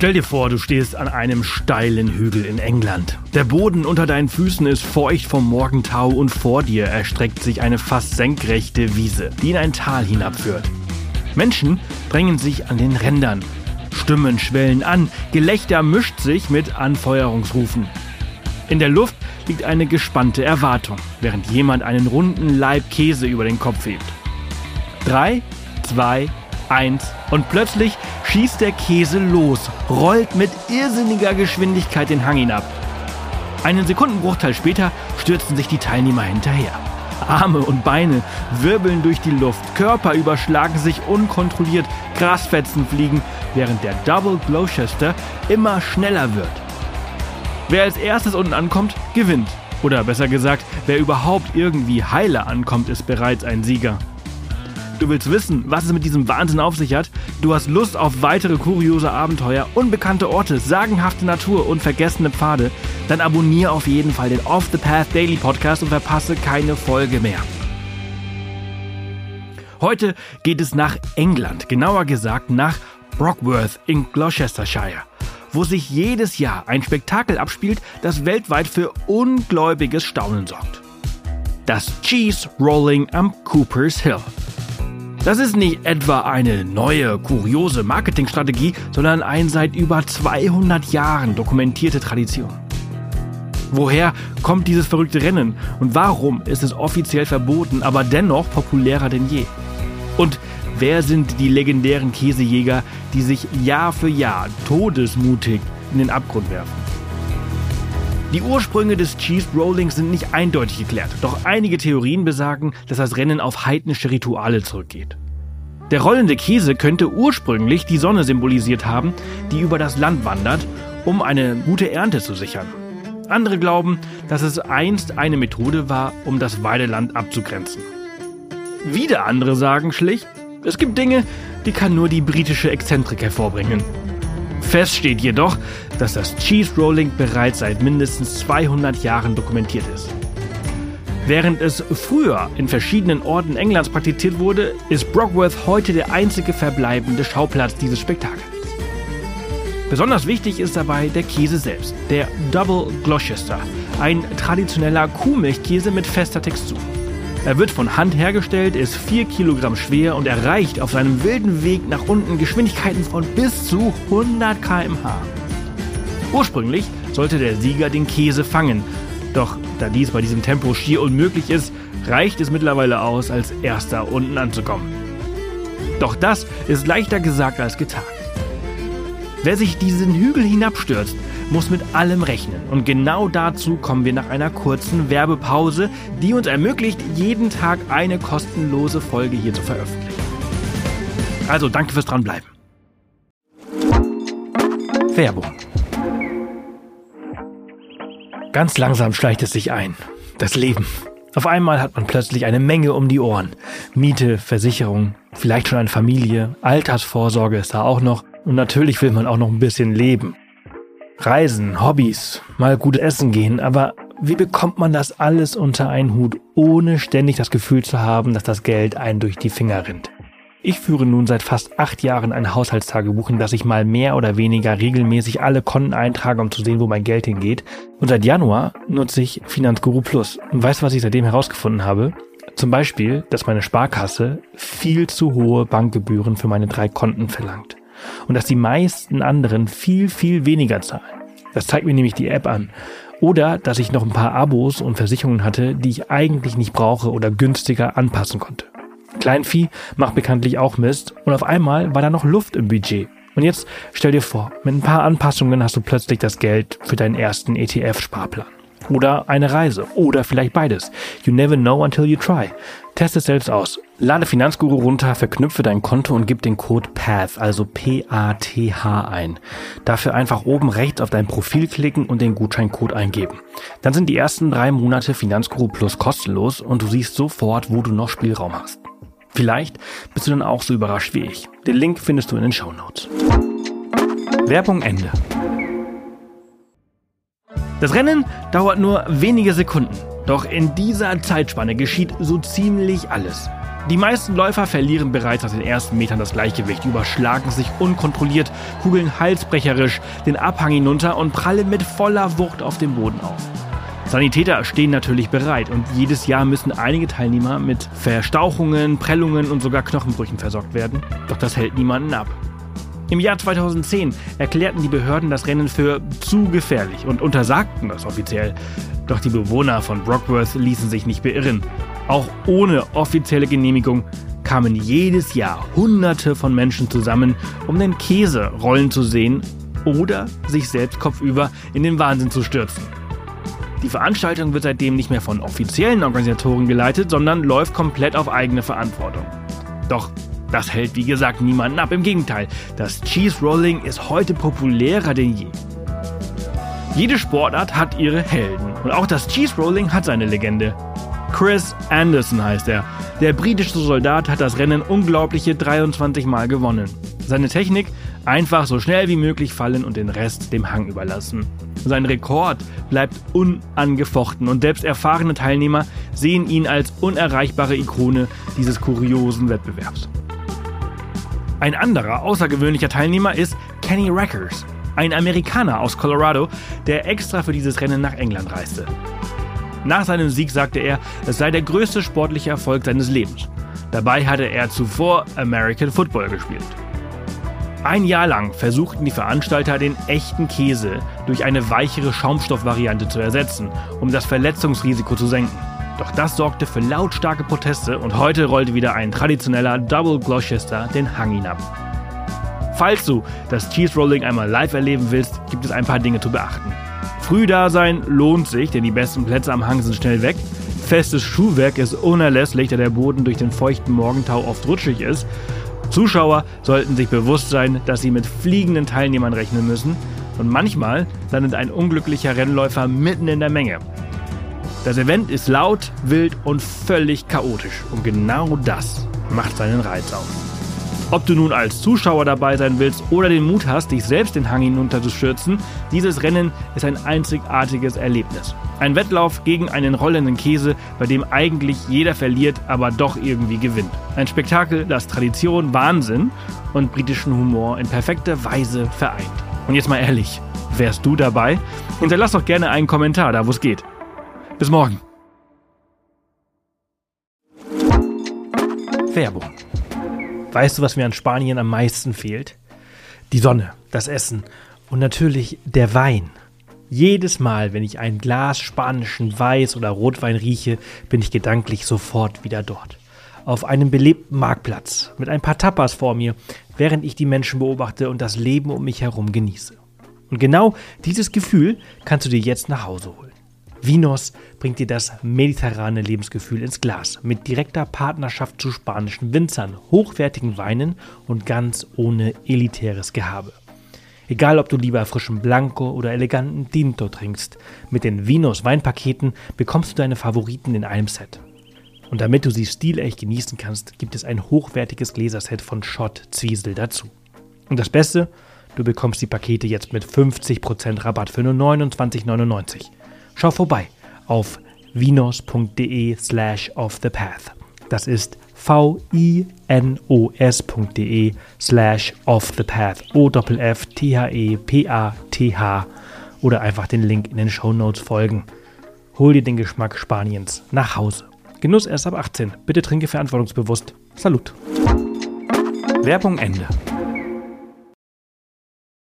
Stell dir vor, du stehst an einem steilen Hügel in England. Der Boden unter deinen Füßen ist feucht vom Morgentau und vor dir erstreckt sich eine fast senkrechte Wiese, die in ein Tal hinabführt. Menschen drängen sich an den Rändern. Stimmen schwellen an, Gelächter mischt sich mit Anfeuerungsrufen. In der Luft liegt eine gespannte Erwartung, während jemand einen runden Laib Käse über den Kopf hebt. 3, 2, 1 und plötzlich schießt der Käse los, rollt mit irrsinniger Geschwindigkeit den Hang hinab. Einen Sekundenbruchteil später stürzen sich die Teilnehmer hinterher. Arme und Beine wirbeln durch die Luft, Körper überschlagen sich unkontrolliert, Grasfetzen fliegen, während der Double Gloucester immer schneller wird. Wer als erstes unten ankommt, gewinnt. Oder besser gesagt, wer überhaupt irgendwie heile ankommt, ist bereits ein Sieger. Du willst wissen, was es mit diesem Wahnsinn auf sich hat? Du hast Lust auf weitere kuriose Abenteuer, unbekannte Orte, sagenhafte Natur und vergessene Pfade? Dann abonniere auf jeden Fall den Off the Path Daily Podcast und verpasse keine Folge mehr. Heute geht es nach England, genauer gesagt nach Brockworth in Gloucestershire, wo sich jedes Jahr ein Spektakel abspielt, das weltweit für ungläubiges Staunen sorgt. Das Cheese Rolling am Cooper's Hill. Das ist nicht etwa eine neue, kuriose Marketingstrategie, sondern eine seit über 200 Jahren dokumentierte Tradition. Woher kommt dieses verrückte Rennen und warum ist es offiziell verboten, aber dennoch populärer denn je? Und wer sind die legendären Käsejäger, die sich Jahr für Jahr todesmutig in den Abgrund werfen? Die Ursprünge des Cheese Rollings sind nicht eindeutig geklärt, doch einige Theorien besagen, dass das Rennen auf heidnische Rituale zurückgeht. Der rollende Käse könnte ursprünglich die Sonne symbolisiert haben, die über das Land wandert, um eine gute Ernte zu sichern. Andere glauben, dass es einst eine Methode war, um das Weideland abzugrenzen. Wieder andere sagen schlicht, es gibt Dinge, die kann nur die britische Exzentrik hervorbringen. Fest steht jedoch, dass das Cheese Rolling bereits seit mindestens 200 Jahren dokumentiert ist. Während es früher in verschiedenen Orten Englands praktiziert wurde, ist Brockworth heute der einzige verbleibende Schauplatz dieses Spektakels. Besonders wichtig ist dabei der Käse selbst, der Double Gloucester, ein traditioneller Kuhmilchkäse mit fester Textur. Er wird von Hand hergestellt, ist 4 Kilogramm schwer und erreicht auf seinem wilden Weg nach unten Geschwindigkeiten von bis zu 100 km/h. Ursprünglich sollte der Sieger den Käse fangen, doch da dies bei diesem Tempo schier unmöglich ist, reicht es mittlerweile aus, als Erster unten anzukommen. Doch das ist leichter gesagt als getan. Wer sich diesen Hügel hinabstürzt, muss mit allem rechnen. Und genau dazu kommen wir nach einer kurzen Werbepause, die uns ermöglicht, jeden Tag eine kostenlose Folge hier zu veröffentlichen. Also danke fürs Dranbleiben. Werbung. Ganz langsam schleicht es sich ein. Das Leben. Auf einmal hat man plötzlich eine Menge um die Ohren. Miete, Versicherung, vielleicht schon eine Familie, Altersvorsorge ist da auch noch. Und natürlich will man auch noch ein bisschen leben. Reisen, Hobbys, mal gut essen gehen, aber wie bekommt man das alles unter einen Hut, ohne ständig das Gefühl zu haben, dass das Geld einem durch die Finger rinnt? Ich führe nun seit fast 8 Jahren ein Haushaltstagebuch, in das ich mal mehr oder weniger regelmäßig alle Konten eintrage, um zu sehen, wo mein Geld hingeht. Und seit Januar nutze ich Finanzguru Plus. Und weißt du, was ich seitdem herausgefunden habe? Zum Beispiel, dass meine Sparkasse viel zu hohe Bankgebühren für meine 3 Konten verlangt. Und dass die meisten anderen viel, viel weniger zahlen. Das zeigt mir nämlich die App an. Oder dass ich noch ein paar Abos und Versicherungen hatte, die ich eigentlich nicht brauche oder günstiger anpassen konnte. Kleinvieh macht bekanntlich auch Mist und auf einmal war da noch Luft im Budget. Und jetzt stell dir vor, mit ein paar Anpassungen hast du plötzlich das Geld für deinen ersten ETF-Sparplan. Oder eine Reise. Oder vielleicht beides. You never know until you try. Test es selbst aus. Lade Finanzguru runter, verknüpfe dein Konto und gib den Code PATH, also P-A-T-H ein. Dafür einfach oben rechts auf dein Profil klicken und den Gutscheincode eingeben. Dann sind die ersten 3 Monate Finanzguru Plus kostenlos und du siehst sofort, wo du noch Spielraum hast. Vielleicht bist du dann auch so überrascht wie ich. Den Link findest du in den Shownotes. Werbung Ende. Das Rennen dauert nur wenige Sekunden. Doch in dieser Zeitspanne geschieht so ziemlich alles. Die meisten Läufer verlieren bereits nach den ersten Metern das Gleichgewicht, überschlagen sich unkontrolliert, kugeln halsbrecherisch den Abhang hinunter und prallen mit voller Wucht auf dem Boden auf. Sanitäter stehen natürlich bereit und jedes Jahr müssen einige Teilnehmer mit Verstauchungen, Prellungen und sogar Knochenbrüchen versorgt werden. Doch das hält niemanden ab. Im Jahr 2010 erklärten die Behörden das Rennen für zu gefährlich und untersagten das offiziell. Doch die Bewohner von Brockworth ließen sich nicht beirren. Auch ohne offizielle Genehmigung kamen jedes Jahr Hunderte von Menschen zusammen, um den Käse rollen zu sehen oder sich selbst kopfüber in den Wahnsinn zu stürzen. Die Veranstaltung wird seitdem nicht mehr von offiziellen Organisatoren geleitet, sondern läuft komplett auf eigene Verantwortung. Doch das hält wie gesagt niemanden ab. Im Gegenteil, das Cheese Rolling ist heute populärer denn je. Jede Sportart hat ihre Helden und auch das Cheese Rolling hat seine Legende. Chris Anderson heißt er. Der britische Soldat hat das Rennen unglaubliche 23 Mal gewonnen. Seine Technik? Einfach so schnell wie möglich fallen und den Rest dem Hang überlassen. Sein Rekord bleibt unangefochten und selbst erfahrene Teilnehmer sehen ihn als unerreichbare Ikone dieses kuriosen Wettbewerbs. Ein anderer außergewöhnlicher Teilnehmer ist Kenny Rackers, ein Amerikaner aus Colorado, der extra für dieses Rennen nach England reiste. Nach seinem Sieg sagte er, es sei der größte sportliche Erfolg seines Lebens. Dabei hatte er zuvor American Football gespielt. Ein Jahr lang versuchten die Veranstalter, den echten Käse durch eine weichere Schaumstoffvariante zu ersetzen, um das Verletzungsrisiko zu senken. Doch das sorgte für lautstarke Proteste und heute rollte wieder ein traditioneller Double Gloucester den Hang hinab. Falls du das Cheese Rolling einmal live erleben willst, gibt es ein paar Dinge zu beachten. Früh da sein lohnt sich, denn die besten Plätze am Hang sind schnell weg. Festes Schuhwerk ist unerlässlich, da der Boden durch den feuchten Morgentau oft rutschig ist. Zuschauer sollten sich bewusst sein, dass sie mit fliegenden Teilnehmern rechnen müssen. Und manchmal landet ein unglücklicher Rennläufer mitten in der Menge. Das Event ist laut, wild und völlig chaotisch. Und genau das macht seinen Reiz aus. Ob du nun als Zuschauer dabei sein willst oder den Mut hast, dich selbst den Hang hinunter zu stürzen, dieses Rennen ist ein einzigartiges Erlebnis. Ein Wettlauf gegen einen rollenden Käse, bei dem eigentlich jeder verliert, aber doch irgendwie gewinnt. Ein Spektakel, das Tradition, Wahnsinn und britischen Humor in perfekter Weise vereint. Und jetzt mal ehrlich, wärst du dabei? Hinterlass doch gerne einen Kommentar, da wo es geht. Bis morgen. Werbung. Weißt du, was mir an Spanien am meisten fehlt? Die Sonne, das Essen und natürlich der Wein. Jedes Mal, wenn ich ein Glas spanischen Weiß- oder Rotwein rieche, bin ich gedanklich sofort wieder dort. Auf einem belebten Marktplatz mit ein paar Tapas vor mir, während ich die Menschen beobachte und das Leben um mich herum genieße. Und genau dieses Gefühl kannst du dir jetzt nach Hause holen. Vinos bringt dir das mediterrane Lebensgefühl ins Glas mit direkter Partnerschaft zu spanischen Winzern, hochwertigen Weinen und ganz ohne elitäres Gehabe. Egal, ob du lieber frischen Blanco oder eleganten Tinto trinkst, mit den Vinos Weinpaketen bekommst du deine Favoriten in einem Set. Und damit du sie stilecht genießen kannst, gibt es ein hochwertiges Gläserset von Schott Zwiesel dazu. Und das Beste, du bekommst die Pakete jetzt mit 50% Rabatt für nur 29,99 €. Schau vorbei auf vinos.de/offthepath. Das ist vinos.de/offthepath. OFFTHEPATH. Oder einfach den Link in den Shownotes folgen. Hol dir den Geschmack Spaniens nach Hause. Genuss erst ab 18. Bitte trinke verantwortungsbewusst. Salut. Werbung Ende.